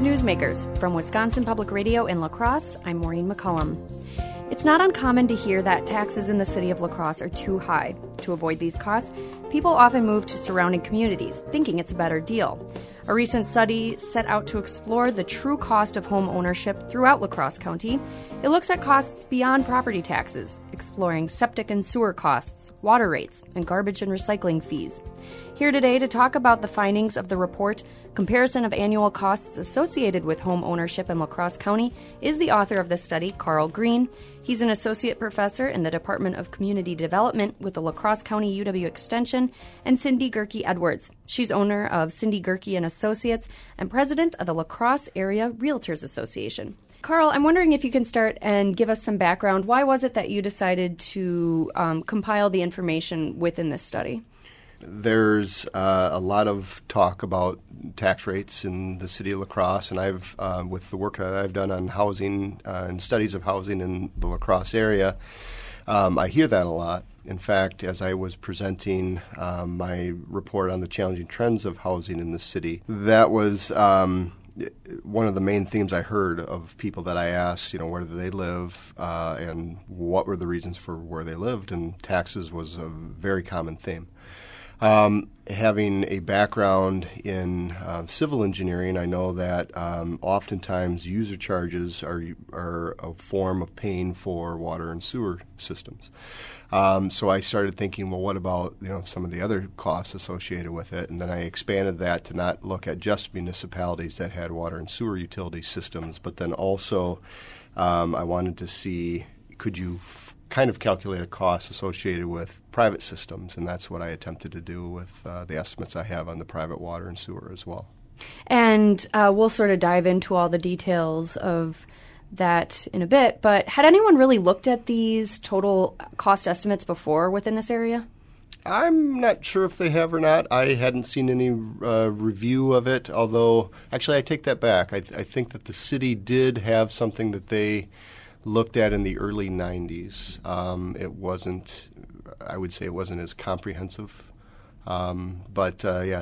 Newsmakers. From Wisconsin Public Radio in La Crosse, I'm Maureen McCullum. It's not uncommon to hear that taxes in the city of La Crosse are too high. To avoid these costs, people often move to surrounding communities, thinking it's a better deal. A recent study set out to explore the true cost of home ownership throughout La Crosse County. It looks at costs beyond property taxes, exploring septic and sewer costs, water rates, and garbage and recycling fees. Here today to talk about the findings of the report, Comparison of Annual Costs Associated with Home Ownership in La Crosse County, is the author of the study, Carl Green. He's an associate professor in the Department of Community Development with the La Crosse County UW Extension, and Cindy Gerke Edwards. She's owner of Cindy Gerke and Associates and president of the La Crosse Area Realtors Association. Carl, I'm wondering if you can start and give us some background. Why was it that you decided to compile the information within this study? There's a lot of talk about tax rates in the city of La Crosse, and I've, with the work that I've done on housing and studies of housing in the La Crosse area, I hear that a lot. In fact, as I was presenting my report on the challenging trends of housing in the city, that was one of the main themes I heard of people that I asked, where do they live and what were the reasons for where they lived, and taxes was a very common theme. Having a background in civil engineering, I know that oftentimes user charges are a form of paying for water and sewer systems. So I started thinking, well, what about some of the other costs associated with it? And then I expanded that to not look at just municipalities that had water and sewer utility systems, but then also I wanted to see, could you kind of calculate a cost associated with private systems, and that's what I attempted to do with the estimates I have on the private water and sewer as well. And we'll sort of dive into all the details of that in a bit, but had anyone really looked at these total cost estimates before within this area? I'm not sure if they have or not. I hadn't seen any review of it, although actually I take that back. I think that the city did have something that they looked at in the early 90s. It wasn't, I would say it wasn't as comprehensive. But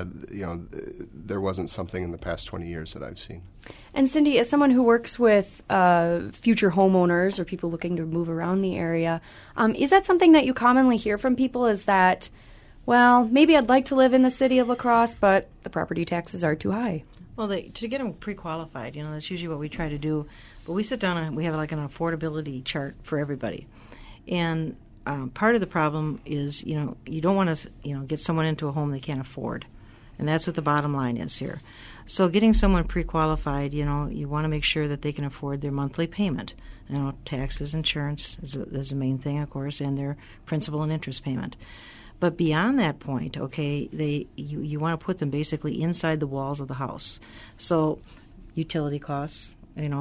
there wasn't something in the past 20 years that I've seen. And Cindy, as someone who works with future homeowners or people looking to move around the area, is that something that you commonly hear from people, is that, well, maybe I'd like to live in the city of La Crosse, but the property taxes are too high? Well, to get them pre-qualified, that's usually what we try to do. But we sit down and we have like an affordability chart for everybody. And part of the problem is, you don't want to, get someone into a home they can't afford. And that's what the bottom line is here. So getting someone pre-qualified, you want to make sure that they can afford their monthly payment. Taxes, insurance is the main thing, of course, and their principal and interest payment. But beyond that point, you want to put them basically inside the walls of the house. So utility costs,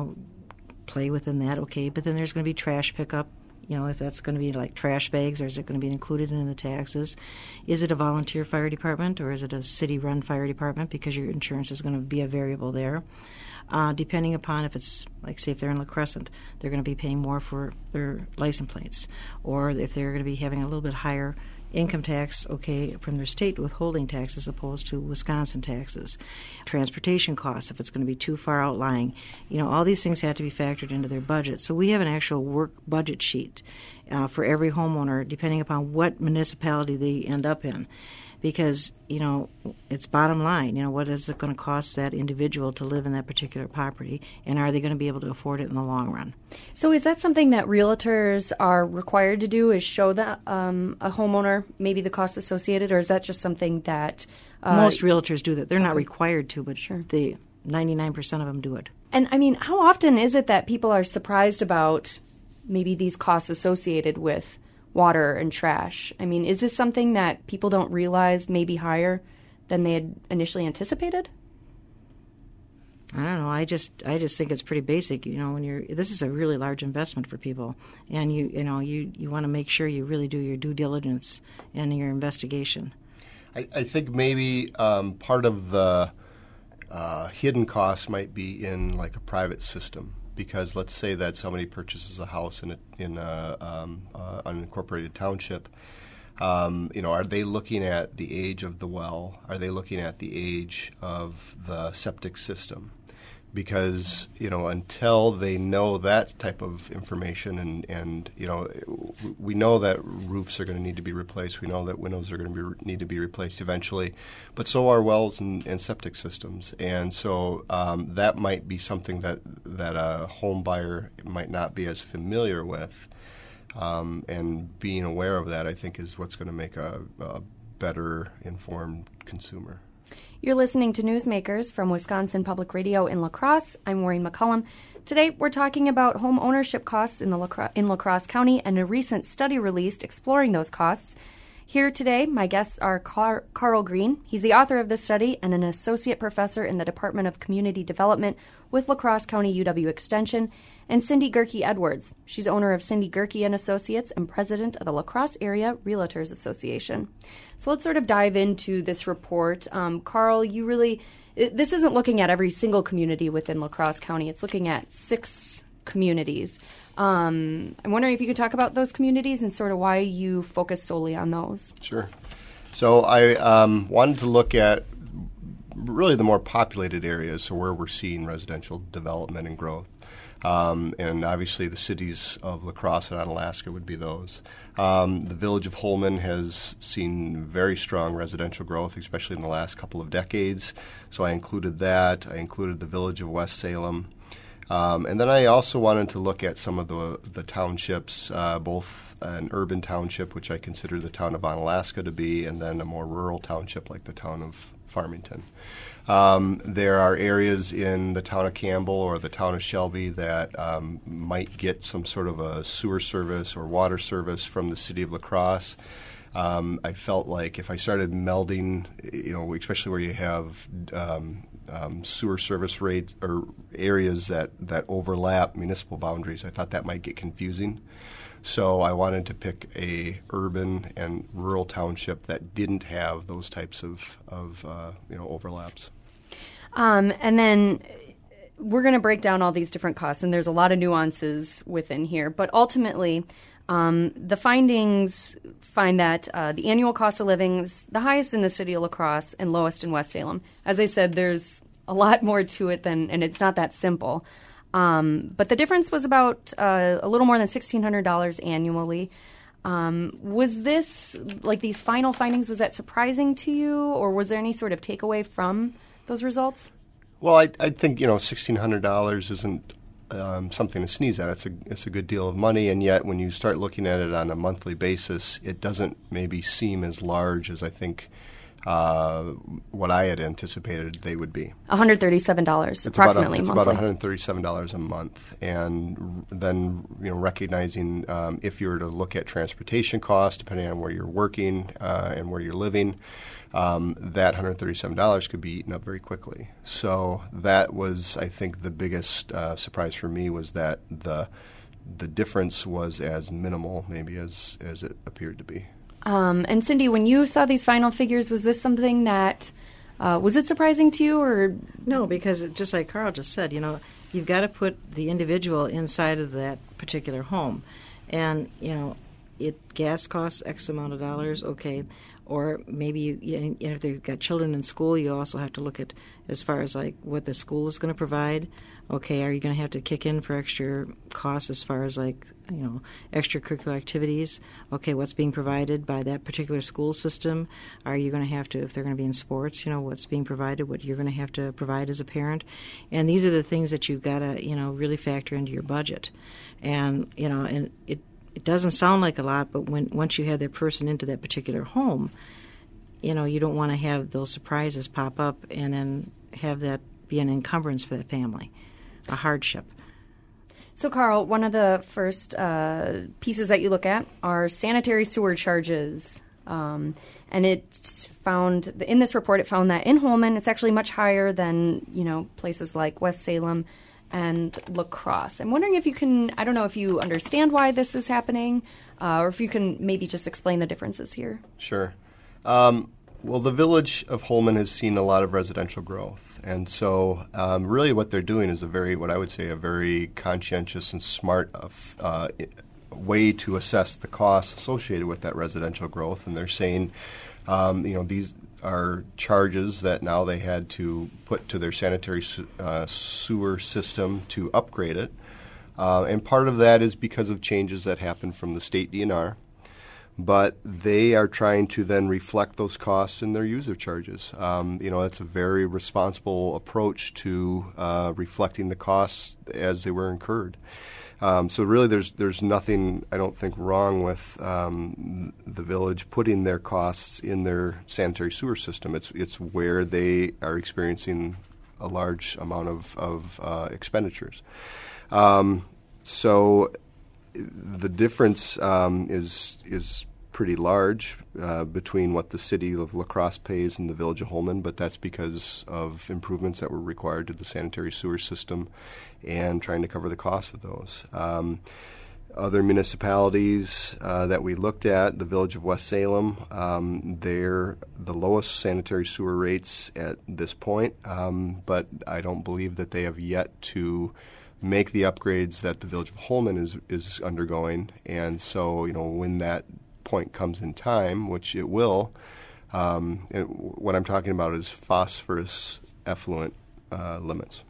play within that, okay. But then there's going to be trash pickup, if that's going to be like trash bags, or is it going to be included in the taxes? Is it a volunteer fire department, or is it a city-run fire department, because your insurance is going to be a variable there. Depending upon if it's, like, say, if they're in La Crescent, they're going to be paying more for their license plates. Or if they're going to be having a little bit higher income tax, from their state withholding tax as opposed to Wisconsin taxes. Transportation costs, if it's going to be too far outlying. All these things have to be factored into their budget. So we have an actual work budget sheet for every homeowner, depending upon what municipality they end up in. Because, it's bottom line, what is it going to cost that individual to live in that particular property, and are they going to be able to afford it in the long run? So is that something that realtors are required to do, is show that a homeowner maybe the costs associated, or is that just something that... Most realtors do that. They're not required to, but sure. 99% of them do it. And, how often is it that people are surprised about maybe these costs associated with water and trash? Is this something that people don't realize may be higher than they had initially anticipated? I don't know. I just think it's pretty basic. This is a really large investment for people, and you want to make sure you really do your due diligence and your investigation. I think maybe part of the hidden costs might be in like a private system. Because let's say that somebody purchases a house in an unincorporated township, are they looking at the age of the well? Are they looking at the age of the septic system? because until they know that type of information, and we know that roofs are going to need to be replaced. We know that windows are going to need to be replaced eventually, but so are wells and septic systems. And so that might be something that a home buyer might not be as familiar with. And being aware of that, I think, is what's going to make a better informed consumer. You're listening to Newsmakers from Wisconsin Public Radio in La Crosse. I'm Maureen McCullum. Today, we're talking about home ownership costs in La Crosse County and a recent study released exploring those costs. Here today, my guests are Carl Green. He's the author of this study and an associate professor in the Department of Community Development with La Crosse County UW Extension, and Cindy Gerke-Edwards. She's owner of Cindy Gerke & Associates and president of the La Crosse Area Realtors Association. So let's sort of dive into this report. Carl, this isn't looking at every single community within La Crosse County. It's looking at 6 communities. I'm wondering if you could talk about those communities and sort of why you focus solely on those. Sure. So I wanted to look at really the more populated areas, so where we're seeing residential development and growth. And obviously the cities of La Crosse and Onalaska would be those. The village of Holmen has seen very strong residential growth, especially in the last couple of decades. So I included that. I included the village of West Salem. And then I also wanted to look at some of the townships, both an urban township, which I consider the town of Onalaska to be, and then a more rural township like the town of Farmington. There are areas in the town of Campbell or the town of Shelby that might get some sort of a sewer service or water service from the city of La Crosse. I felt like if I started melding, especially where you have sewer service rates or areas that overlap municipal boundaries, I thought that might get confusing. So I wanted to pick a urban and rural township that didn't have those types of overlaps. And then we're going to break down all these different costs, and there's a lot of nuances within here. But ultimately, the findings find that the annual cost of living is the highest in the city of La Crosse and lowest in West Salem. As I said, there's a lot more to it and it's not that simple. But the difference was about a little more than $1,600 annually. Was this, like these final findings, was that surprising to you, or was there any sort of takeaway from those results? Well, I think $1,600 isn't something to sneeze at. It's a good deal of money, and yet when you start looking at it on a monthly basis, it doesn't maybe seem as large as I think what I had anticipated they would be. $137 approximately monthly. It's about $137 a month, and then recognizing if you were to look at transportation costs, depending on where you're working and where you're living, that $137 could be eaten up very quickly. So that was, I think, the biggest surprise for me was that the difference was as minimal maybe as it appeared to be. And Cindy, when you saw these final figures, was this something that was it surprising to you, or no? Because just like Carl just said, you've got to put the individual inside of that particular home, and gas costs X amount of dollars, okay. Or maybe if they've got children in school, you also have to look at as far as like what the school is going to provide. Okay, are you going to have to kick in for extra costs as far as like extracurricular activities? Okay, what's being provided by that particular school system? Are you going to have to, if they're going to be in sports, what's being provided, what you're going to have to provide as a parent? And these are the things that you've got to really factor into your budget. And and it doesn't sound like a lot, but once you have that person into that particular home, you don't want to have those surprises pop up and then have that be an encumbrance for that family, a hardship. So, Carl, one of the first pieces that you look at are sanitary sewer charges. And it found, in this report, it found that in Holmen, it's actually much higher than, places like West Salem and La Crosse. I'm wondering if you can, I don't know if you understand why this is happening, or if you can maybe just explain the differences here. Sure. Well, the village of Holmen has seen a lot of residential growth. And so really what they're doing is a very conscientious and smart way to assess the costs associated with that residential growth. And they're saying, are charges that now they had to put to their sanitary sewer system to upgrade it. And part of that is because of changes that happened from the state DNR. But they are trying to then reflect those costs in their user charges. That's a very responsible approach to reflecting the costs as they were incurred. So really there's nothing, I don't think, wrong with the village putting their costs in their sanitary sewer system. It's where they are experiencing a large amount of expenditures. So the difference is pretty large between what the city of La Crosse pays and the village of Holmen, but that's because of improvements that were required to the sanitary sewer system and trying to cover the cost of those. Other municipalities that we looked at, the village of West Salem, they're the lowest sanitary sewer rates at this point, but I don't believe that they have yet to make the upgrades that the village of Holmen is undergoing. And so, when that point comes in time, which it will, and what I'm talking about is phosphorus effluent limits.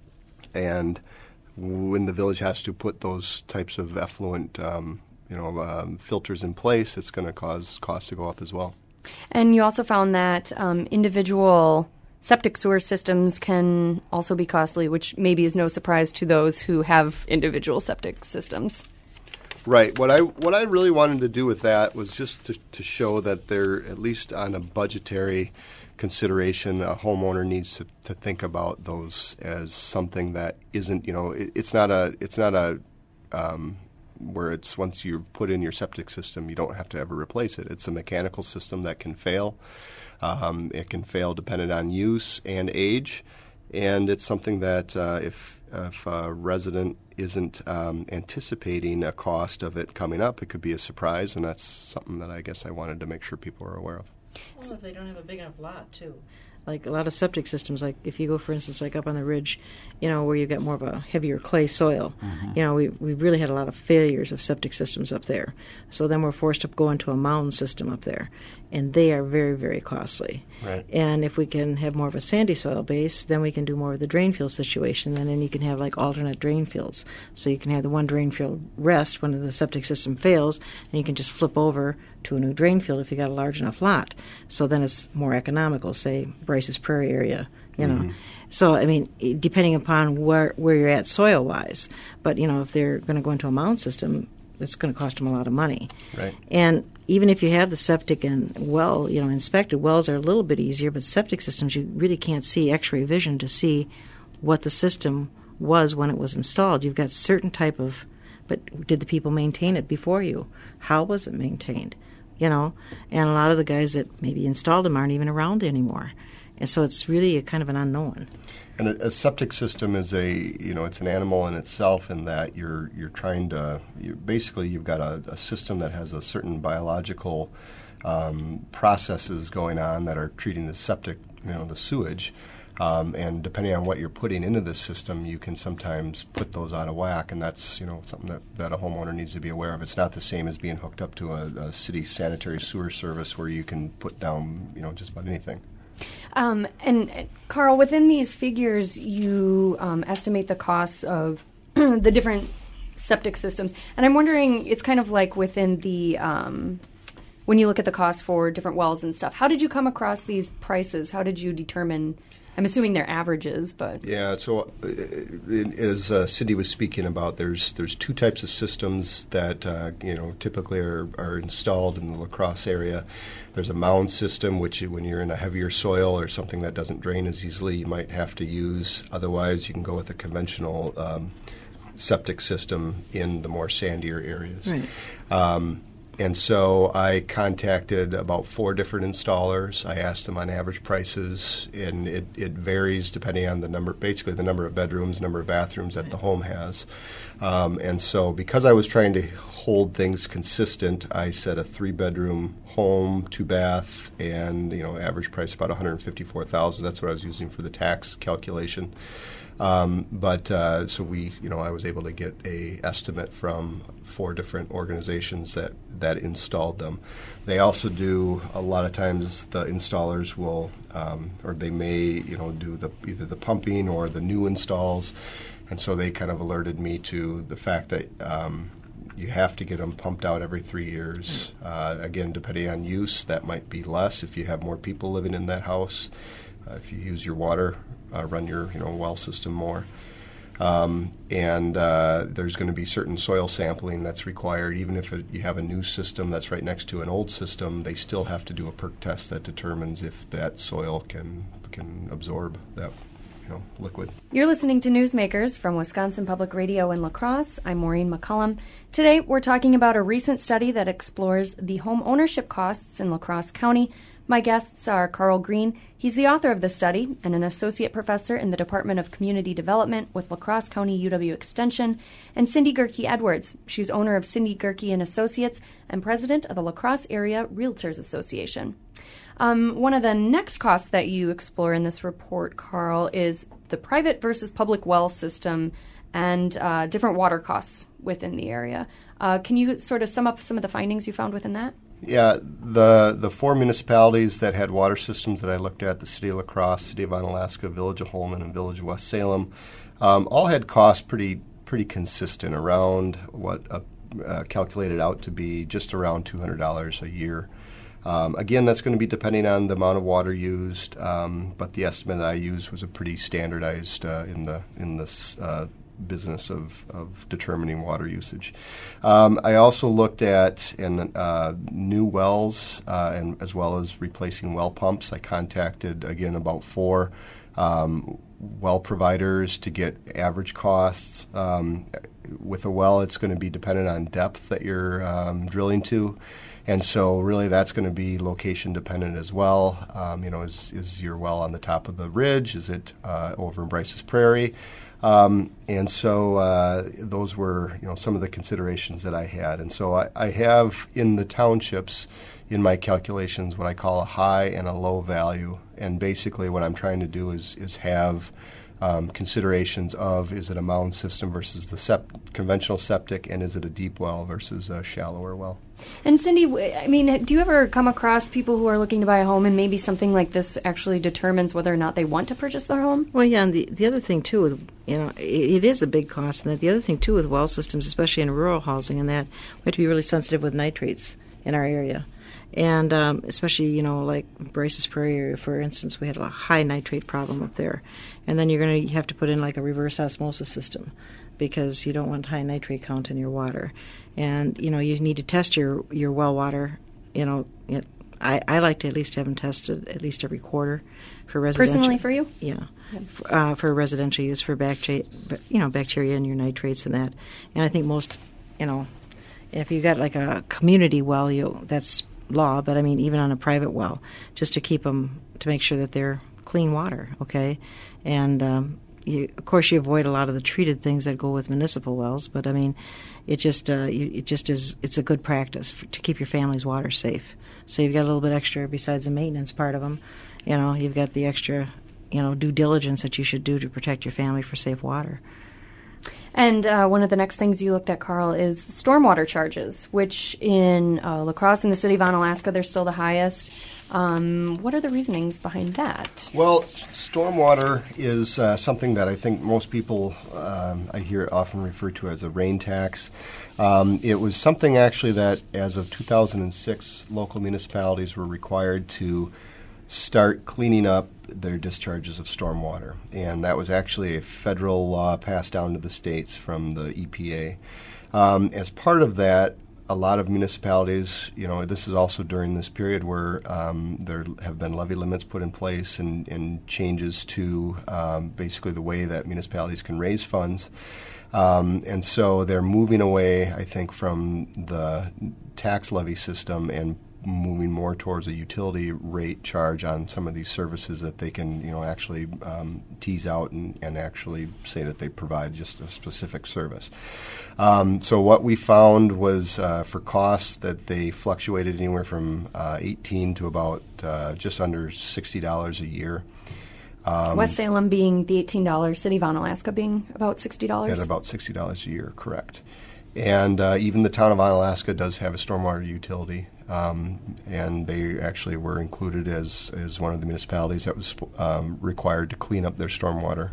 And when the village has to put those types of effluent filters in place, it's going to cause costs to go up as well. And you also found that individual septic sewer systems can also be costly, which maybe is no surprise to those who have individual septic systems. Right. What I really wanted to do with that was just to show that there, at least on a budgetary consideration, a homeowner needs to think about those as something that isn't, it's not a where it's once you put in your septic system, you don't have to ever replace it. It's a mechanical system that can fail. It can fail depending on use and age, and it's something that if a resident isn't anticipating a cost of it coming up, it could be a surprise, and that's something that I guess I wanted to make sure people are aware of. Well, if they don't have a big enough lot, too. Like a lot of septic systems, like if you go, for instance, like up on the ridge, where you've got more of a heavier clay soil, we really had a lot of failures of septic systems up there. So then we're forced to go into a mound system up there, and they are very, very costly. Right. And if we can have more of a sandy soil base, then we can do more of the drain field situation, and then you can have like alternate drain fields. So you can have the one drain field rest when the septic system fails, and you can just flip over to a new drain field if you got a large enough lot. So then it's more economical, say Bryce's Prairie area, So, I mean, depending upon where you're at soil-wise. But, if they're going to go into a mound system, it's going to cost them a lot of money. Right. And even if you have the septic and well, inspected, wells are a little bit easier, but septic systems, you really can't see X-ray vision to see what the system was when it was installed. You've got certain type of, but did the people maintain it before you? How was it maintained? And a lot of the guys that maybe installed them aren't even around anymore. And so it's really a kind of an unknown. And a septic system is it's an animal in itself in that you're trying to, you've got a system that has a certain biological processes going on that are treating the septic, the sewage. And depending on what you're putting into this system, you can sometimes put those out of whack, and that's something that a homeowner needs to be aware of. It's not the same as being hooked up to a city sanitary sewer service where you can put down just about anything. And Carl, within these figures, you estimate the costs of the different septic systems, and I'm wondering, it's kind of like within the when you look at the costs for different wells and stuff. How did you come across these prices? How did you determine? I'm assuming they're averages, but yeah. So, as Cindy was speaking about, there's two types of systems that typically are installed in the La Crosse area. There's a mound system, which when you're in a heavier soil or something that doesn't drain as easily, you might have to use. Otherwise, you can go with a conventional septic system in the more sandier areas. Right. And so I contacted about 4 different installers. I asked them on average prices, and it varies depending on the number of bedrooms, number of bathrooms that the home has. And so because I was trying to hold things consistent, I said a 3-bedroom home, 2-bath, and average price about $154,000. That's what I was using for the tax calculation. So I was able to get a estimate from 4 different organizations that installed them. They also do, a lot of times the installers will, or they may, do either the pumping or the new installs. And so they kind of alerted me to the fact that you have to get them pumped out every 3 years. Again, depending on use, that might be less if you have more people living in that house. If you use your water, run your well system more. And there's going to be certain soil sampling that's required. Even if you have a new system that's right next to an old system, they still have to do a perk test that determines if that soil can absorb that liquid. You're listening to Newsmakers from Wisconsin Public Radio in La Crosse. I'm Maureen McCullum. Today, we're talking about a recent study that explores the home ownership costs in La Crosse County. My guests are Carl Green. He's the author of the study and an associate professor in the Department of Community Development with La Crosse County UW Extension, and Cindy Gerke Edwards. She's owner of Cindy Gerke and Associates and president of the La Crosse Area Realtors Association. One of the next costs that you explore in this report, Carl, is the private versus public well system and different water costs within the area. Can you sort of sum up some of the findings you found within that? Yeah, the 4 municipalities that had water systems that I looked at, the City of La Crosse, City of Onalaska, Village of Holmen, and Village of West Salem, all had costs pretty consistent, around what calculated out to be just around $200 a year. Again, that's going to be depending on the amount of water used, but the estimate that I used was a pretty standardized in this business of determining water usage. I also looked at new wells and as well as replacing well pumps. I contacted, again, about 4 well providers to get average costs. With a well, it's going to be dependent on depth that you're drilling to. And so really that's going to be location dependent as well. Is your well on the top of the ridge? Is it over in Bryce's Prairie? And so those were some of the considerations that I had. And so I have in the townships in my calculations what I call a high and a low value. And basically what I'm trying to do is have considerations of, is it a mound system versus the conventional septic, and is it a deep well versus a shallower well? And Cindy, do you ever come across people who are looking to buy a home and maybe something like this actually determines whether or not they want to purchase their home? Well, yeah, and the other thing, too, it is a big cost. And the other thing, too, with well systems, especially in rural housing, and that we have to be really sensitive with nitrates in our area. And especially, like Bryce's Prairie area, for instance, we had a high nitrate problem up there. And then you're going to have to put in like a reverse osmosis system because you don't want high nitrate count in your water. And, you need to test your well water. I like to at least have them tested at least every quarter for residential. Personally for you? Yeah. For residential use for bacteria in your nitrates and that. And I think most, if you've got like a community well, that's law, but even on a private well, just to keep them, to make sure that they're clean water, okay? And of course you avoid a lot of the treated things that go with municipal wells, but it just is, it's a good practice to keep your family's water safe. So you've got a little bit extra besides the maintenance part of them. You've got the extra, due diligence that you should do to protect your family for safe water. And one of the next things you looked at, Carl, is stormwater charges, which in La Crosse and the City of Onalaska, they're still the highest. What are the reasonings behind that? Well, stormwater is something that I think most people, I hear it often referred to as a rain tax. It was something actually that as of 2006, local municipalities were required to start cleaning up their discharges of stormwater. And that was actually a federal law passed down to the states from the EPA. As part of that, a lot of municipalities, this is also during this period where there have been levy limits put in place and changes to basically the way that municipalities can raise funds. And so they're moving away, I think, from the tax levy system and moving more towards a utility rate charge on some of these services that they can, actually tease out and actually say that they provide just a specific service. So what we found was for costs that they fluctuated anywhere from $18 to about just under $60 a year. West Salem being the $18, City of Onalaska being about $60? At about $60 a year, correct. And even the town of Onalaska does have a stormwater utility, and they actually were included as one of the municipalities that was required to clean up their stormwater.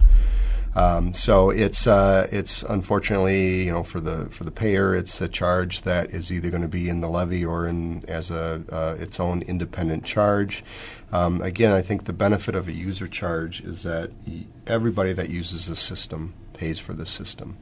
So it's unfortunately, for the payer, it's a charge that is either going to be in the levy or as its own independent charge. Again, I think the benefit of a user charge is that everybody that uses the system pays for the system.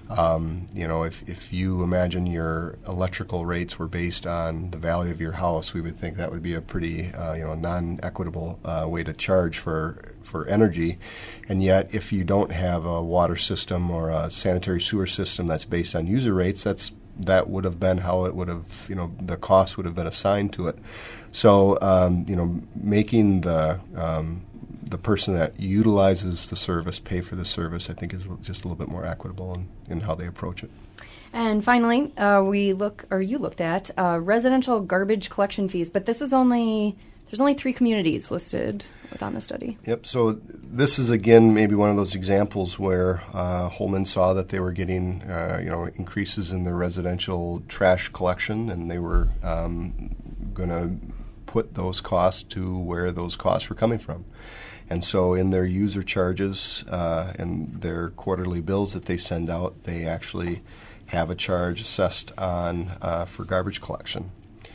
If you imagine your electrical rates were based on the value of your house, we would think that would be a pretty non-equitable way to charge for energy. And yet, if you don't have a water system or a sanitary sewer system that's based on user rates, that would have been how it would have, the cost would have been assigned to it. So, making the person that utilizes the service pay for the service, I think, is just a little bit more equitable in how they approach it. And finally, you looked at residential garbage collection fees, but there's only 3 communities listed on the study. Yep. So this is, again, maybe one of those examples where Holman saw that they were getting increases in their residential trash collection, and they were going to put those costs to where those costs were coming from. And so in their user charges and their quarterly bills that they send out, they actually have a charge assessed on for garbage collection.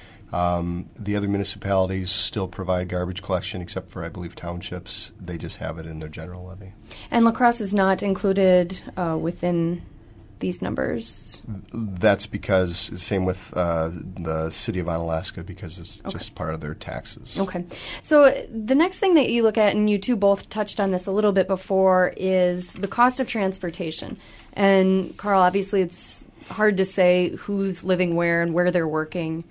The other municipalities still provide garbage collection, except for, I believe, townships. They just have it in their general levy. And La Crosse is not included within these numbers? That's because, same with the city of Onalaska, because it's just part of their taxes. Okay. So the next thing that you look at, and you two both touched on this a little bit before, is the cost of transportation. And Carl, obviously it's hard to say who's living where and where they're working.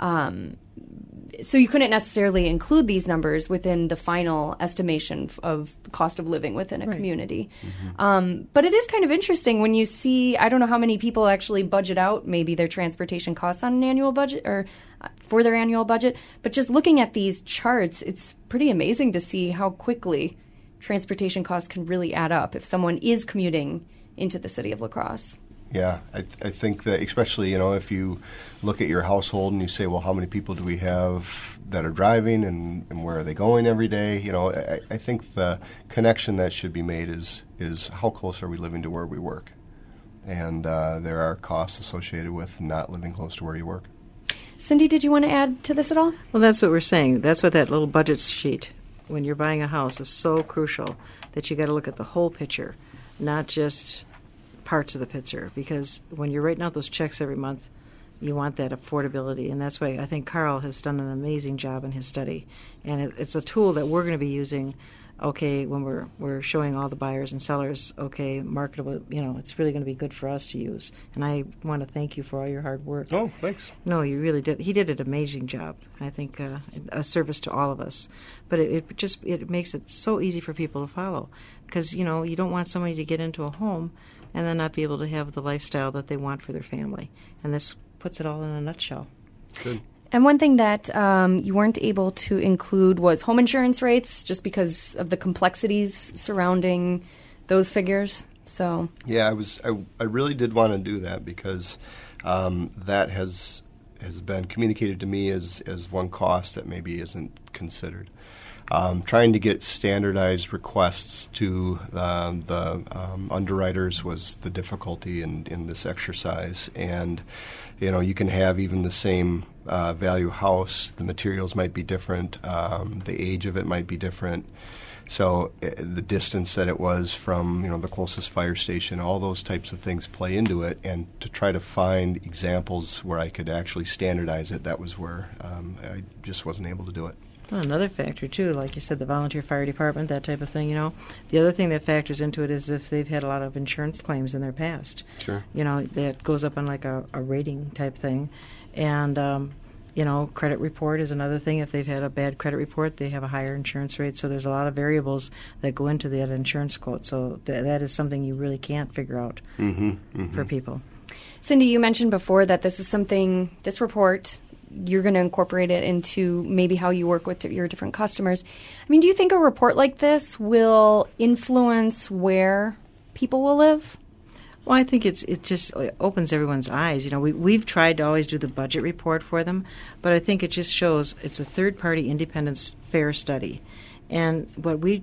So you couldn't necessarily include these numbers within the final estimation of the cost of living within a community. Mm-hmm. But it is kind of interesting when you see, I don't know how many people actually budget out maybe their transportation costs on an annual budget or for their annual budget. But just looking at these charts, it's pretty amazing to see how quickly transportation costs can really add up if someone is commuting into the city of La Crosse. Yeah, I think that especially, if you look at your household and you say, well, how many people do we have that are driving and where are they going every day? I think the connection that should be made is how close are we living to where we work? And there are costs associated with not living close to where you work. Cindy, did you want to add to this at all? Well, that's what we're saying. That's what that little budget sheet, when you're buying a house, is so crucial that you got to look at the whole picture, not just parts of the picture, because when you're writing out those checks every month, you want that affordability, and that's why I think Carl has done an amazing job in his study, and it's a tool that we're going to be using. When we're showing all the buyers and sellers, marketable, it's really going to be good for us to use. And I want to thank you for all your hard work. Oh, thanks. No, you really did. He did an amazing job. I think a service to all of us. But it makes it so easy for people to follow, because you don't want somebody to get into a home and then not be able to have the lifestyle that they want for their family. And this puts it all in a nutshell. Good. And one thing that you weren't able to include was home insurance rates, just because of the complexities surrounding those figures. So yeah, I really did want to do that because that has been communicated to me as one cost that maybe isn't considered. Trying to get standardized requests to the underwriters was the difficulty in this exercise. And, you can have even the same value house. The materials might be different. The age of it might be different. So the distance that it was from, the closest fire station, all those types of things play into it. And to try to find examples where I could actually standardize it, that was where I just wasn't able to do it. Well, another factor, too, like you said, the volunteer fire department, that type of thing, The other thing that factors into it is if they've had a lot of insurance claims in their past. Sure. That goes up on like a rating type thing. And, credit report is another thing. If they've had a bad credit report, they have a higher insurance rate. So there's a lot of variables that go into that insurance quote. So that is something you really can't figure out for people. Cindy, you mentioned before that this report, you're going to incorporate it into maybe how you work with your different customers. I mean, do you think a report like this will influence where people will live? Well, I think it just opens everyone's eyes. You know, we've tried to always do the budget report for them, but I think it just shows it's a third-party independent fair study. And the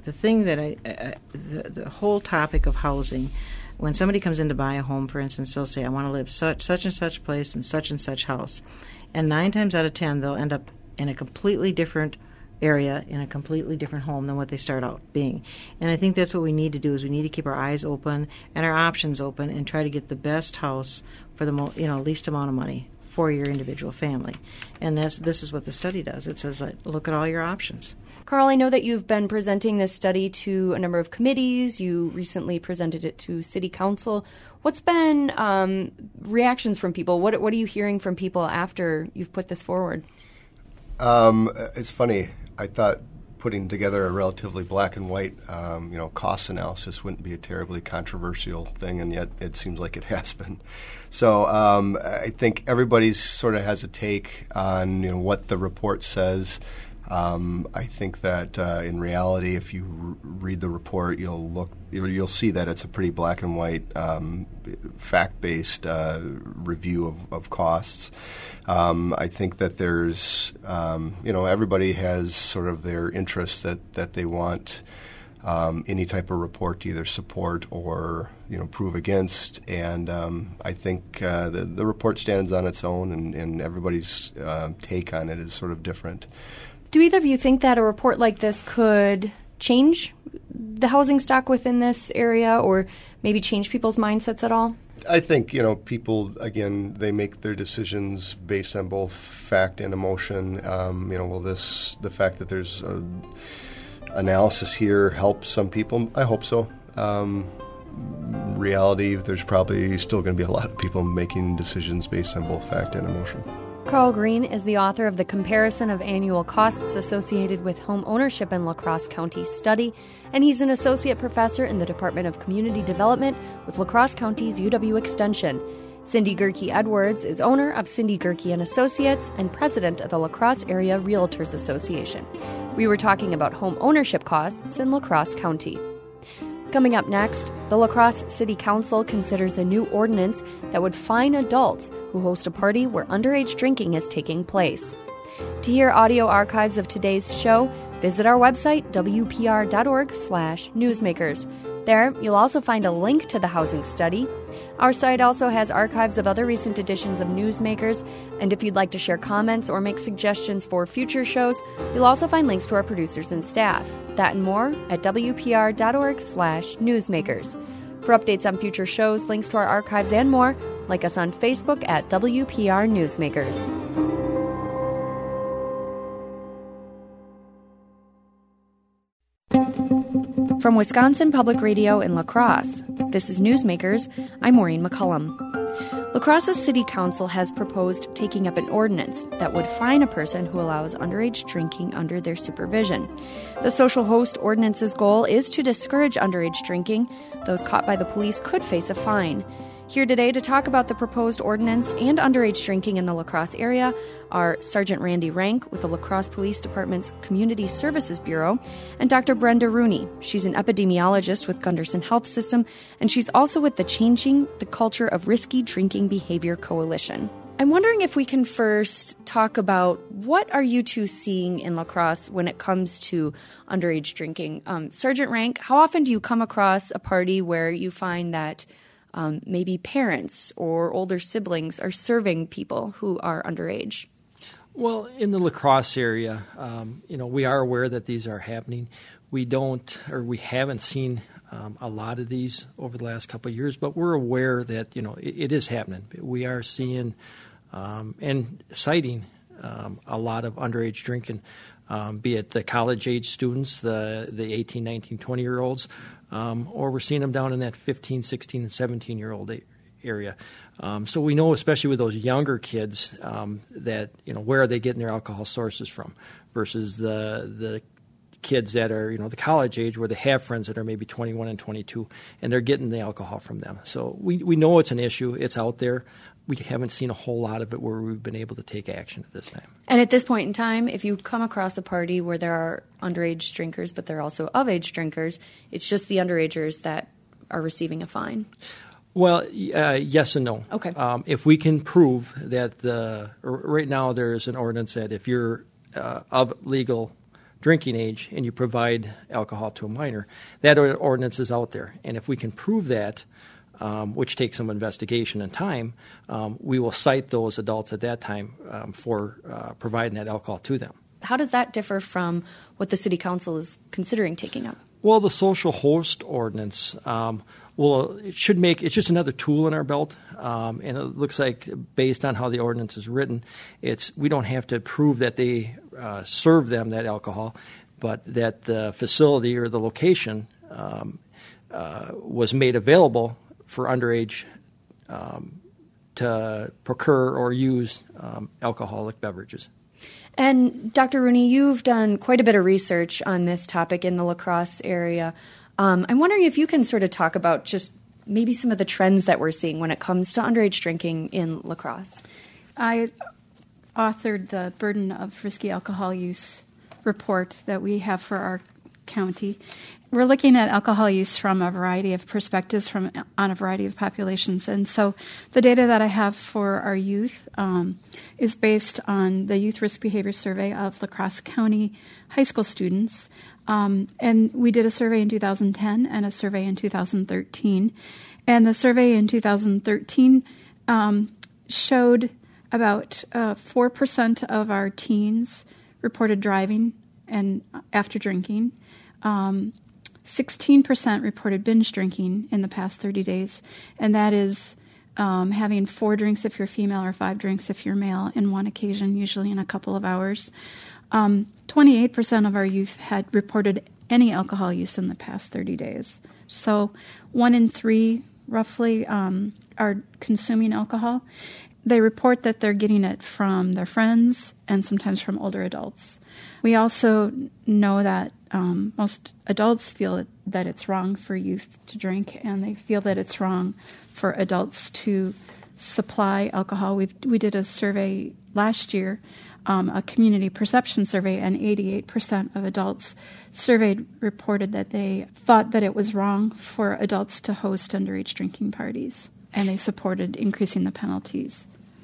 whole topic of housing, when somebody comes in to buy a home, for instance, they'll say, I want to live such and such place in such and such house. And 9 times out of 10, they'll end up in a completely different area, in a completely different home than what they start out being. And I think that's what we need to do, is we need to keep our eyes open and our options open and try to get the best house for the least amount of money for your individual family. And this is what the study does. It says, look at all your options. Carl, I know that you've been presenting this study to a number of committees. You recently presented it to City Council. What's been reactions from people? What are you hearing from people after you've put this forward? It's funny. I thought putting together a relatively black and white, cost analysis wouldn't be a terribly controversial thing, and yet it seems like it has been. So I think everybody sort of has a take on what the report says. I think that in reality, if you read the report, you'll see that it's a pretty black and white, fact-based review of costs. I think that there's, everybody has sort of their interests that they want any type of report to either support or prove against, and I think the report stands on its own, and everybody's take on it is sort of different. Do either of you think that a report like this could change the housing stock within this area, or maybe change people's mindsets at all? I think, people, again, they make their decisions based on both fact and emotion. Will the fact that there's analysis here help some people? I hope so. Reality, there's probably still going to be a lot of people making decisions based on both fact and emotion. Carl Green is the author of the Comparison of Annual Costs Associated with Home Ownership in La Crosse County study, and he's an associate professor in the Department of Community Development with La Crosse County's UW Extension. Cindy Gerke Edwards is owner of Cindy Gerke & Associates and president of the La Crosse Area Realtors Association. We were talking about home ownership costs in La Crosse County. Coming up next, the La Crosse City Council considers a new ordinance that would fine adults who host a party where underage drinking is taking place. To hear audio archives of today's show, visit our website, wpr.org/newsmakers. There, you'll also find a link to the housing study. Our site also has archives of other recent editions of Newsmakers, and if you'd like to share comments or make suggestions for future shows, you'll also find links to our producers and staff. That and more at wpr.org/newsmakers. For updates on future shows, links to our archives, and more, like us on Facebook at WPR Newsmakers. From Wisconsin Public Radio in La Crosse, this is Newsmakers. I'm Maureen McCullum. La Crosse's City Council has proposed taking up an ordinance that would fine a person who allows underage drinking under their supervision. The social host ordinance's goal is to discourage underage drinking. Those caught by the police could face a fine. Here today to talk about the proposed ordinance and underage drinking in the La Crosse area are Sergeant Randy Rank with the La Crosse Police Department's Community Services Bureau and Dr. Brenda Rooney. She's an epidemiologist with Gunderson Health System, and she's also with the Changing the Culture of Risky Drinking Behavior Coalition. I'm wondering if we can first talk about what are you two seeing in La Crosse when it comes to underage drinking. Sergeant Rank, how often do you come across a party where you find that maybe parents or older siblings are serving people who are underage? Well, in the La Crosse area, we are aware that these are happening. We haven't seen a lot of these over the last couple of years, but we're aware that, it is happening. We are seeing and citing a lot of underage drinking, be it the college-age students, the 18, 19, 20-year-olds, or we're seeing them down in that 15, 16, and 17-year-old area. So we know, especially with those younger kids, that, where are they getting their alcohol sources from versus the kids that are, the college age where they have friends that are maybe 21 and 22, and they're getting the alcohol from them. So we know it's an issue. It's out there. We haven't seen a whole lot of it where we've been able to take action at this time. And at this point in time, if you come across a party where there are underage drinkers, but there are also of-age drinkers, it's just the underagers that are receiving a fine? Well, yes and no. Okay. If we can prove that right now there's an ordinance that if you're of legal drinking age and you provide alcohol to a minor, that ordinance is out there. And if we can prove that, which takes some investigation and time, we will cite those adults at that time for providing that alcohol to them. How does that differ from what the City Council is considering taking up? Well, the social host ordinance, it's just another tool in our belt, and it looks like based on how the ordinance is written, we don't have to prove that they serve them that alcohol, but that the facility or the location was made available for underage to procure or use alcoholic beverages. And Dr. Rooney, you've done quite a bit of research on this topic in the La Crosse area. I'm wondering if you can sort of talk about just maybe some of the trends that we're seeing when it comes to underage drinking in La Crosse. I authored the Burden of Risky Alcohol Use report that we have for our county. We're looking at alcohol use from a variety of perspectives on a variety of populations. And so the data that I have for our youth is based on the Youth Risk Behavior Survey of La Crosse County high school students. And we did a survey in 2010 and a survey in 2013. And the survey in 2013 showed about 4% of our teens reported driving and after drinking. 16% reported binge drinking in the past 30 days, and that is having 4 drinks if you're female or 5 drinks if you're male in one occasion, usually in a couple of hours. 28% of our youth had reported any alcohol use in the past 30 days. So 1 in 3 roughly are consuming alcohol. They report that they're getting it from their friends and sometimes from older adults. We also know that most adults feel that it's wrong for youth to drink, and they feel that it's wrong for adults to supply alcohol. We did a survey last year, a community perception survey, and 88% of adults surveyed reported that they thought that it was wrong for adults to host underage drinking parties, and they supported increasing the penalties.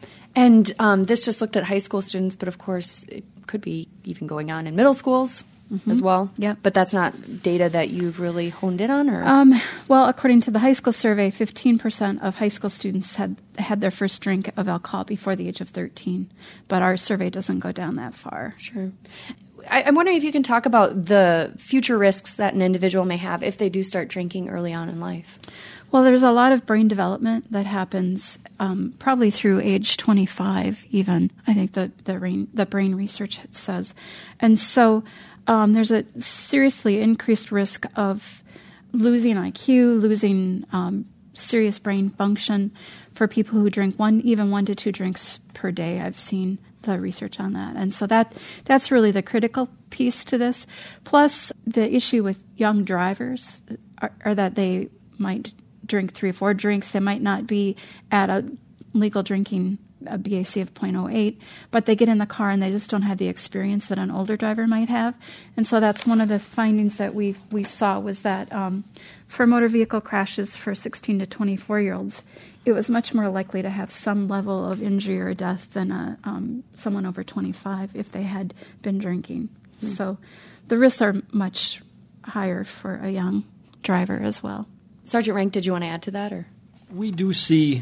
And this just looked at high school students, but of course it could be even going on in middle schools as well. Yeah. But that's not data that you've really honed in on? Or? Well, according to the high school survey, 15% of high school students had their first drink of alcohol before the age of 13. But our survey doesn't go down that far. Sure. I'm wondering if you can talk about the future risks that an individual may have if they do start drinking early on in life. Well, there's a lot of brain development that happens probably through age 25 even, I think the brain research says. And so there's a seriously increased risk of losing IQ, losing serious brain function for people who drink even 1 to 2 drinks per day. I've seen the research on that. And so that's really the critical piece to this. Plus, the issue with young drivers are that they might drink 3 or 4 drinks. They might not be at a legal drinking a BAC of 0.08, but they get in the car and they just don't have the experience that an older driver might have. And so that's one of the findings that we saw was that for motor vehicle crashes for 16 to 24-year-olds, it was much more likely to have some level of injury or death than someone over 25 if they had been drinking. Mm-hmm. So the risks are much higher for a young driver as well. Sergeant Rank, did you want to add to that? Or we do see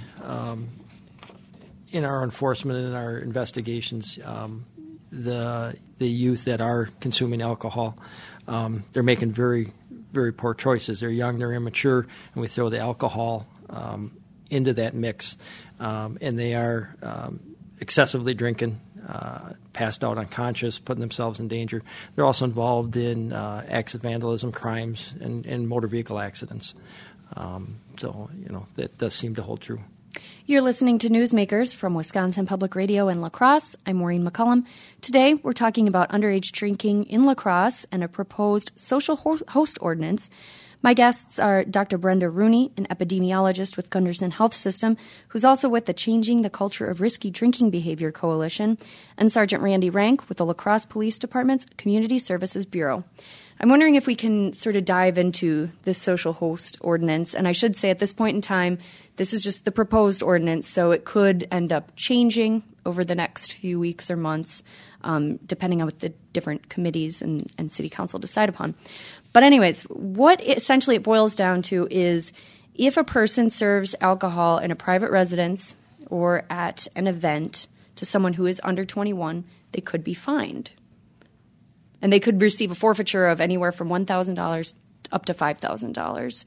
in our enforcement and in our investigations the youth that are consuming alcohol. They're making very, very poor choices. They're young, they're immature, and we throw the alcohol into that mix, and they are excessively drinking, passed out unconscious, putting themselves in danger. They're also involved in acts of vandalism, crimes, and motor vehicle accidents. So, that does seem to hold true. You're listening to Newsmakers from Wisconsin Public Radio in La Crosse. I'm Maureen McCullum. Today, we're talking about underage drinking in La Crosse and a proposed social host ordinance My guests are Dr. Brenda Rooney, an epidemiologist with Gunderson Health System, who's also with the Changing the Culture of Risky Drinking Behavior Coalition, and Sergeant Randy Rank with the La Crosse Police Department's Community Services Bureau. I'm wondering if we can sort of dive into this social host ordinance. And I should say at this point in time, this is just the proposed ordinance, so it could end up changing over the next few weeks or months, depending on what the different committees and city council decide upon. But anyways, what essentially it boils down to is if a person serves alcohol in a private residence or at an event to someone who is under 21, they could be fined. And they could receive a forfeiture of anywhere from $1,000 up to $5,000.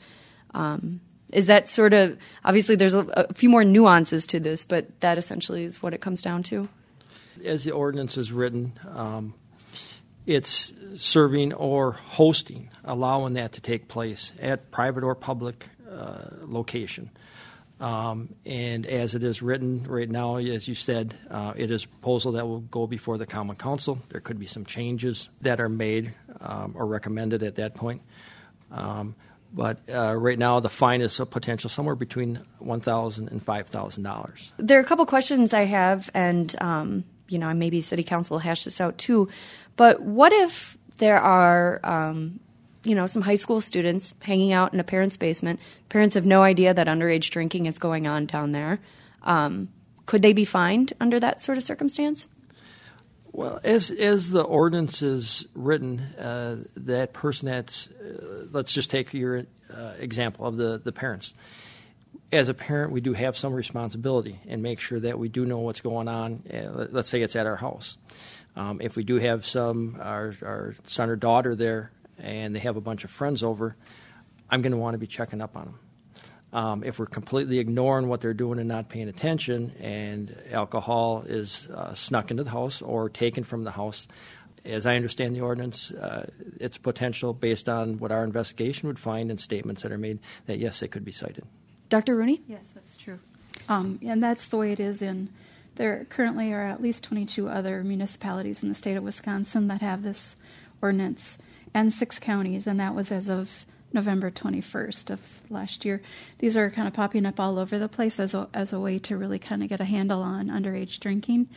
Is that sort of – obviously there's a few more nuances to this, but that essentially is what it comes down to? As the ordinance is written, it's serving or hosting, allowing that to take place at private or public location. And as it is written right now, as you said, it is a proposal that will go before the Common Council. There could be some changes that are made or recommended at that point. But right now, the fine is a potential somewhere between $1,000 and $5,000. There are a couple questions I have, and maybe City Council will hash this out too. But what if there are, some high school students hanging out in a parent's basement? Parents have no idea that underage drinking is going on down there. Could they be fined under that sort of circumstance? Well, as the ordinance is written, that person that's, let's just take your example of the parents. As a parent, we do have some responsibility and make sure that we do know what's going on. Let's say it's at our house. If we do have our son or daughter there and they have a bunch of friends over, I'm going to want to be checking up on them. If we're completely ignoring what they're doing and not paying attention and alcohol is snuck into the house or taken from the house, as I understand the ordinance, it's potential based on what our investigation would find and statements that are made that, yes, it could be cited. Dr. Rooney? Yes, that's true. And that's the way it is there currently are at least 22 other municipalities in the state of Wisconsin that have this ordinance, and 6 counties, and that was as of November 21st of last year. These are kind of popping up all over the place as a way to really kind of get a handle on underage drinking.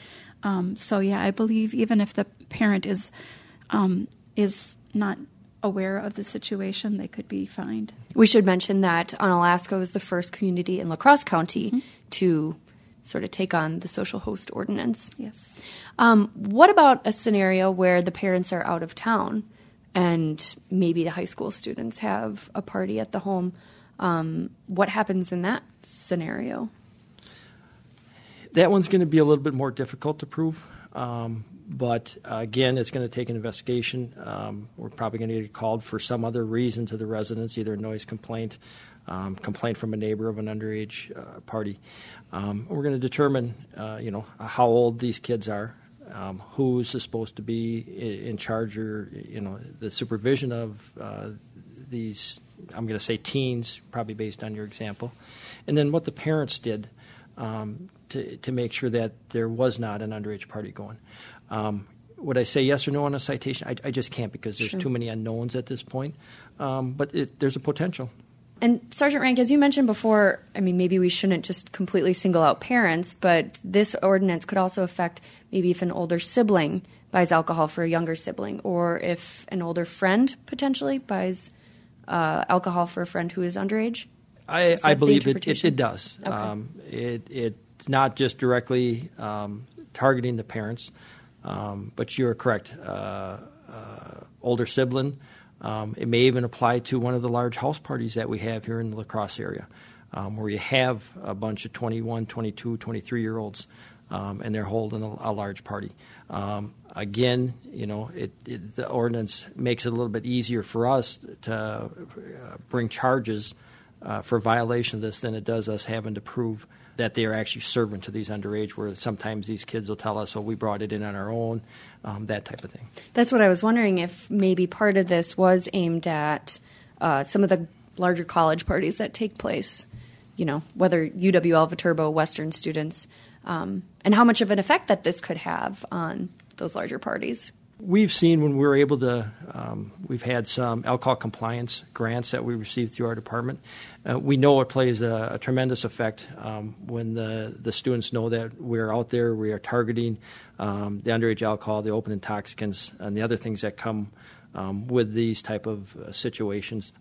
I believe even if the parent is not aware of the situation, they could be fined. We should mention that Onalaska was the first community in La Crosse County to sort of take on the social host ordinance. Yes. What about a scenario where the parents are out of town and maybe the high school students have a party at the home? What happens in that scenario? That one's going to be a little bit more difficult to prove. But again, it's going to take an investigation. We're probably going to get called for some other reason to the residents, either a noise complaint, complaint from a neighbor of an underage party. We're going to determine, how old these kids are, who's supposed to be in charge or, the supervision of these, I'm going to say teens, probably based on your example, and then what the parents did to make sure that there was not an underage party going. Would I say yes or no on a citation? I just can't because there's too many unknowns at this point. But there's a potential. And Sergeant Rank, as you mentioned before, maybe we shouldn't just completely single out parents, but this ordinance could also affect maybe if an older sibling buys alcohol for a younger sibling, or if an older friend potentially buys alcohol for a friend who is underage. I believe it does. Okay. It's not just directly targeting the parents, but you're correct. Older sibling. It may even apply to one of the large house parties that we have here in the La Crosse area, where you have a bunch of 21, 22, 23-year-olds, and they're holding a large party. Again, the ordinance makes it a little bit easier for us to bring charges for violation of this than it does us having to prove that they are actually serving to these underage, where sometimes these kids will tell us, well, we brought it in on our own, that type of thing. That's what I was wondering, if maybe part of this was aimed at some of the larger college parties that take place, whether UW Viterbo, Western students, and how much of an effect that this could have on those larger parties. We've seen when we were able to, we've had some alcohol compliance grants that we received through our department. We know it plays a tremendous effect when the students know that we're out there, we are targeting the underage alcohol, the open intoxicants, and the other things that come with these type of situations.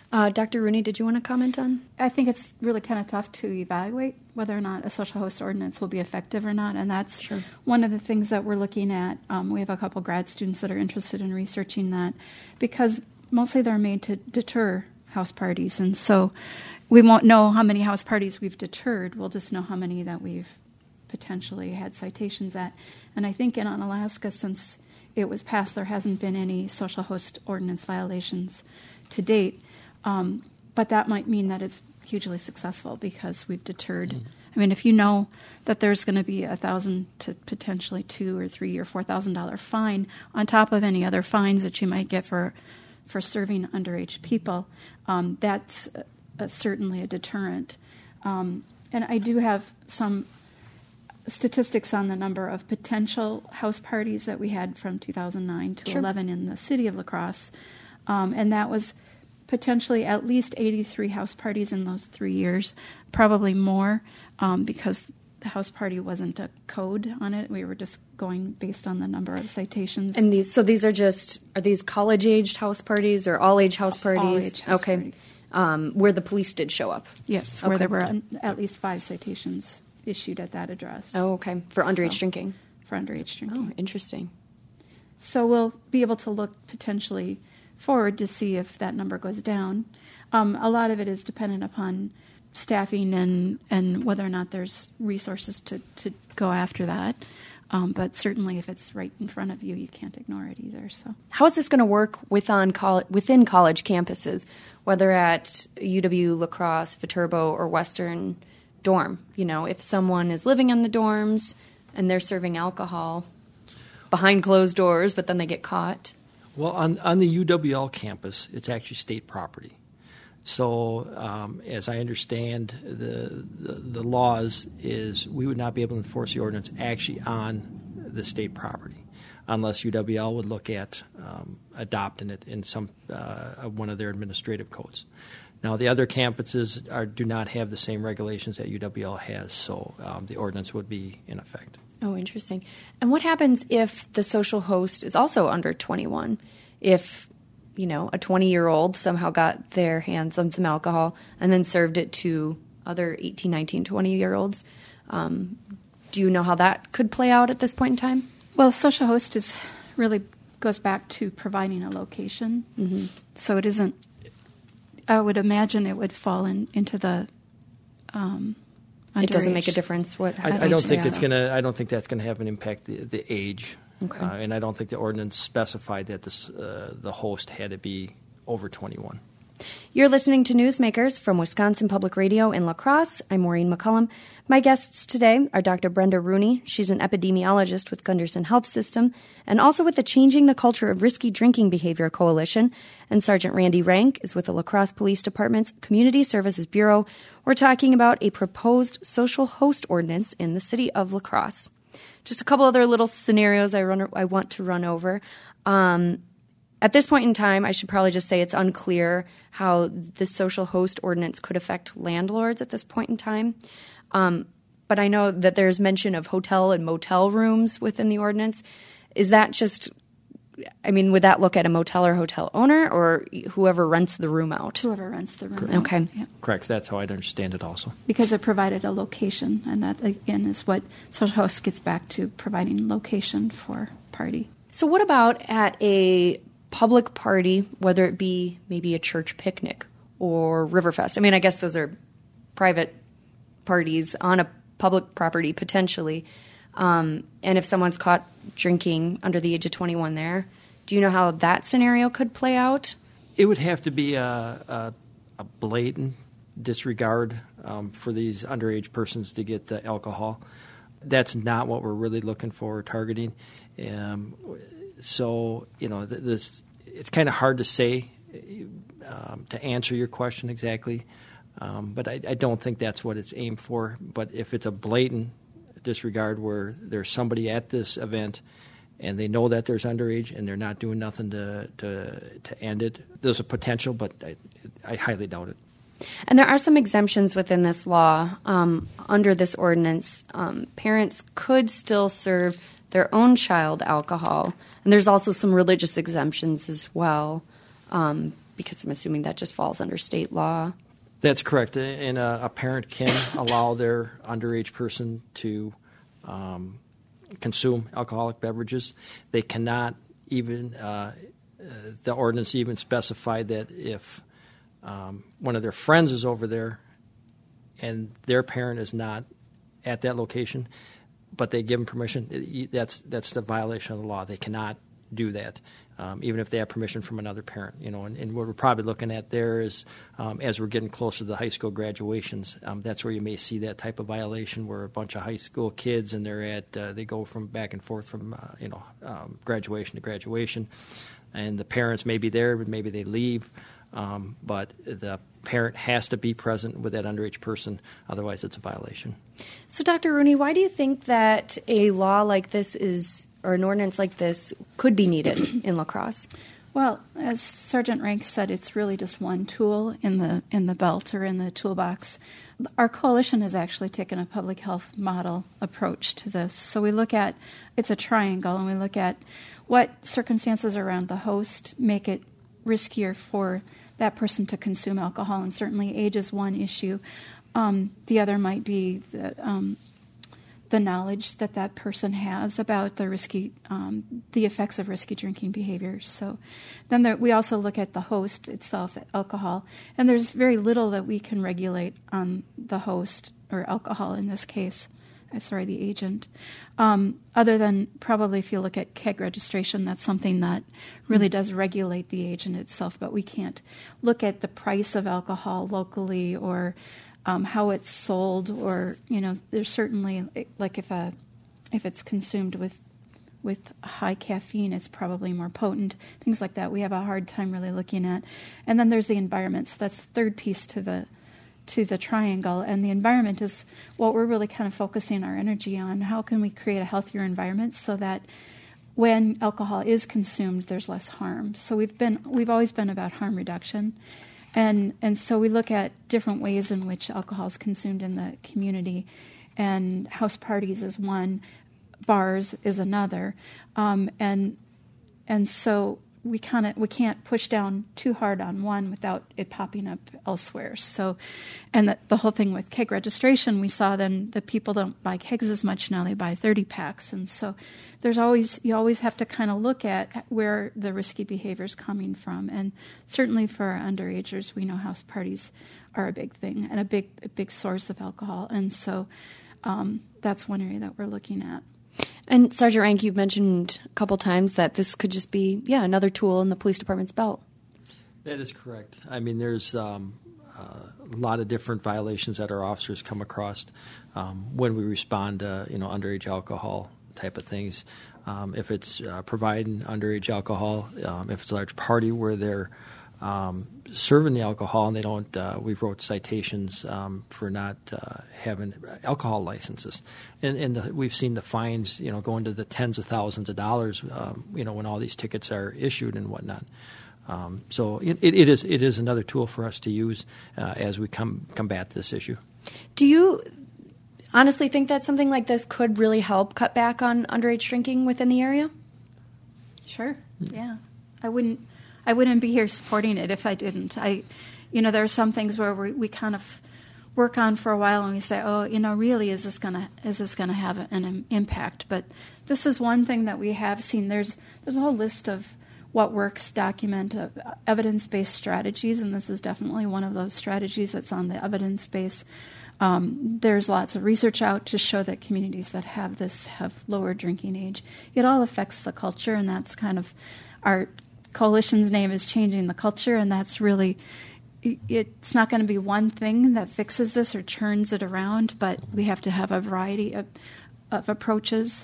Dr. Rooney, did you want to comment on? I think it's really kind of tough to evaluate whether or not a social host ordinance will be effective or not, and that's one of the things that we're looking at. We have a couple grad students that are interested in researching that because mostly they're made to deter house parties, and so we won't know how many house parties we've deterred. We'll just know how many that we've potentially had citations at. And I think in Alaska, since it was passed, there hasn't been any social host ordinance violations to date. But that might mean that it's hugely successful because we've deterred. I mean, if you know that there's going to be $1,000 to potentially $2,000 or $3,000 or $4,000 fine on top of any other fines that you might get for serving underage people, that's certainly a deterrent. And I do have some statistics on the number of potential house parties that we had from 2009 to 11 in the city of La Crosse, and that was potentially at least 83 house parties in those 3 years, probably more, because the house party wasn't a code on it. We were just going based on the number of citations. And these are these college-aged house parties or all-age house parties? All-age house parties. Where the police did show up? Yes, where there were at least 5 citations issued at that address. Oh, okay. For underage drinking? For underage drinking. Oh, interesting. So we'll be able to look potentially forward to see if that number goes down. A lot of it is dependent upon staffing and whether or not there's resources to go after that. But certainly if it's right in front of you, you can't ignore it either. So, how is this going to work within college campuses, whether at UW, La Crosse, Viterbo, or Western dorm? You know, if someone is living in the dorms and they're serving alcohol behind closed doors, but then they get caught. Well, on the UWL campus, it's actually state property. So, as I understand the laws, is we would not be able to enforce the ordinance actually on the state property, unless UWL would look at adopting it in some one of their administrative codes. Now, the other campuses do not have the same regulations that UWL has, so the ordinance would be in effect. Oh, interesting. And what happens if the social host is also under 21? If, a 20-year-old somehow got their hands on some alcohol and then served it to other 18, 19, 20-year-olds, do you know how that could play out at this point in time? Well, social host really goes back to providing a location. Mm-hmm. So it isn't, I would imagine it would fall into the it doesn't make a difference what I don't think it's going to. I don't think that's going to have an impact the age, okay. And I don't think the ordinance specified that the host had to be over 21. You're listening to Newsmakers from Wisconsin Public Radio in La Crosse. I'm Maureen McCullum. My guests today are Dr. Brenda Rooney. She's an epidemiologist with Gunderson Health System and also with the Changing the Culture of Risky Drinking Behavior Coalition. And Sergeant Randy Rank is with the La Crosse Police Department's Community Services Bureau. We're talking about a proposed social host ordinance in the city of La Crosse. Just a couple other little scenarios I want to run over. At this point in time, I should probably just say it's unclear how the social host ordinance could affect landlords at this point in time. But I know that there's mention of hotel and motel rooms within the ordinance. Is that just, would that look at a motel or hotel owner or whoever rents the room out? Whoever rents the room Correct. out. Okay. Yeah. Correct. That's how I'd understand it also. Because it provided a location, and that, again, is what social host gets back to, providing location for party. So what about at a public party, whether it be maybe a church picnic or Riverfest? I guess those are private parties on a public property potentially. And if someone's caught drinking under the age of 21 there, do you know how that scenario could play out? It would have to be a blatant disregard for these underage persons to get the alcohol. That's not what we're really looking for or targeting. So, it's kind of hard to say, to answer your question exactly, but I don't think that's what it's aimed for. But if it's a blatant disregard where there's somebody at this event and they know that there's underage, and they're not doing nothing to end it, there's a potential, but I highly doubt it. And there are some exemptions within this law. Under this ordinance, parents could still serve their own child alcohol. And there's also some religious exemptions as well, because I'm assuming that just falls under state law. That's correct. And a parent can allow their underage person to consume alcoholic beverages. They cannot even, the ordinance even specified that if one of their friends is over there and their parent is not at that location, but they give them permission, that's the violation of the law. They cannot do that, even if they have permission from another parent. And what we're probably looking at there is, as we're getting closer to the high school graduations, that's where you may see that type of violation, where a bunch of high school kids and they go from back and forth from graduation to graduation, and the parents may be there, but maybe they leave. But the parent has to be present with that underage person, otherwise it's a violation. So, Dr. Rooney, why do you think that a law like this or an ordinance like this could be needed in La Crosse? Well, as Sergeant Rank said, it's really just one tool in the belt or in the toolbox. Our coalition has actually taken a public health model approach to this. So we look at, it's a triangle, and we look at what circumstances around the host make it riskier for that person to consume alcohol, and certainly age is one issue. The other might be the knowledge that person has about the effects of risky drinking behaviors. So then we also look at the host itself, alcohol, and there's very little that we can regulate on the host, or alcohol in this case. The agent. Other than probably if you look at keg registration, that's something that really does regulate the agent itself, but we can't look at the price of alcohol locally or how it's sold, or there's certainly, like if it's consumed with high caffeine, it's probably more potent. Things like that we have a hard time really looking at. And then there's the environment. So that's the third piece to the triangle, and the environment is what we're really kind of focusing our energy on. How can we create a healthier environment so that when alcohol is consumed, there's less harm? So we've always been about harm reduction, and so we look at different ways in which alcohol is consumed in the community, and house parties is one, bars is another, and so we can't push down too hard on one without it popping up elsewhere. So, and the whole thing with keg registration, we saw then that people don't buy kegs as much now; they buy 30 packs, and so you always have to kind of look at where the risky behavior is coming from. And certainly for our underagers, we know house parties are a big thing and a big source of alcohol, and so that's one area that we're looking at. And Sergeant Rank, you've mentioned a couple times that this could just be, another tool in the police department's belt. That is correct. I mean, there's a lot of different violations that our officers come across when we respond to, underage alcohol type of things. If it's providing underage alcohol, if it's a large party where they're serving the alcohol and they don't, we've wrote citations for not having alcohol licenses, and we've seen the fines, go into the tens of thousands of dollars, when all these tickets are issued and whatnot. So it is another tool for us to use as we combat this issue. Do you honestly think that something like this could really help cut back on underage drinking within the area? Sure. Yeah, I wouldn't be here supporting it if I didn't. There are some things where we kind of work on for a while and we say, really, is this gonna have an impact? But this is one thing that we have seen. There's a whole list of what works document of evidence-based strategies, and this is definitely one of those strategies that's on the evidence base. There's lots of research out to show that communities that have this have lower drinking age. It all affects the culture, and that's kind of our coalition's name is Changing the Culture, and that's really, it's not going to be one thing that fixes this or turns it around, but we have to have a variety of approaches.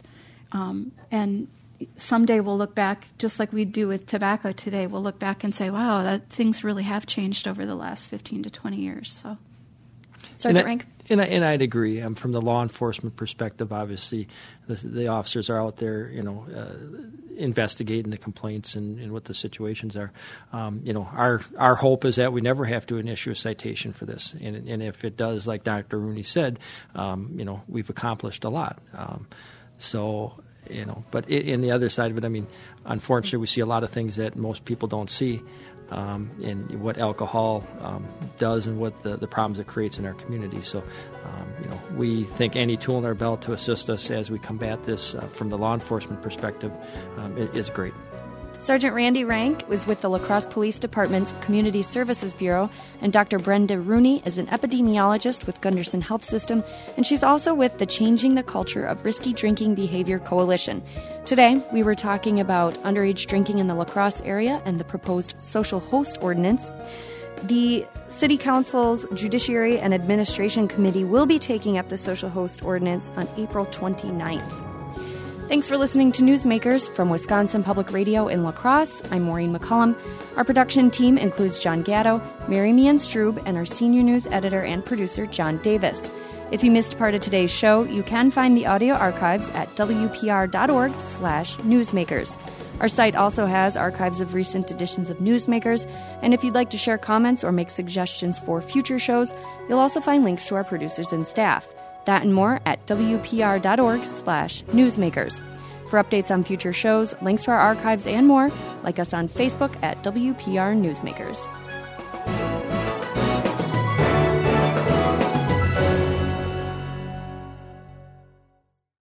And someday we'll look back, just like we do with tobacco today, we'll look back and say, wow, that things really have changed over the last 15 to 20 years. So, Sergeant Rank? And I'd agree. From the law enforcement perspective, obviously, the officers are out there, investigating the complaints and what the situations are. Our hope is that we never have to issue a citation for this, and if it does, like Dr. Rooney said, we've accomplished a lot. But in the other side of it, unfortunately, we see a lot of things that most people don't see. And what alcohol does and what the problems it creates in our community. So, we think any tool in our belt to assist us as we combat this from the law enforcement perspective is great. Sergeant Randy Rank was with the La Crosse Police Department's Community Services Bureau, and Dr. Brenda Rooney is an epidemiologist with Gunderson Health System, and she's also with the Changing the Culture of Risky Drinking Behavior Coalition. Today, we were talking about underage drinking in the La Crosse area and the proposed social host ordinance. The City Council's Judiciary and Administration Committee will be taking up the social host ordinance on April 29th. Thanks for listening to Newsmakers from Wisconsin Public Radio in La Crosse. I'm Maureen McCullum. Our production team includes John Gatto, Mary Meehan Strube, and our senior news editor and producer, John Davis. If you missed part of today's show, you can find the audio archives at wpr.org/newsmakers. Our site also has archives of recent editions of Newsmakers, and if you'd like to share comments or make suggestions for future shows, you'll also find links to our producers and staff. That and more at wpr.org/newsmakers. For updates on future shows, links to our archives, and more, like us on Facebook at WPR Newsmakers.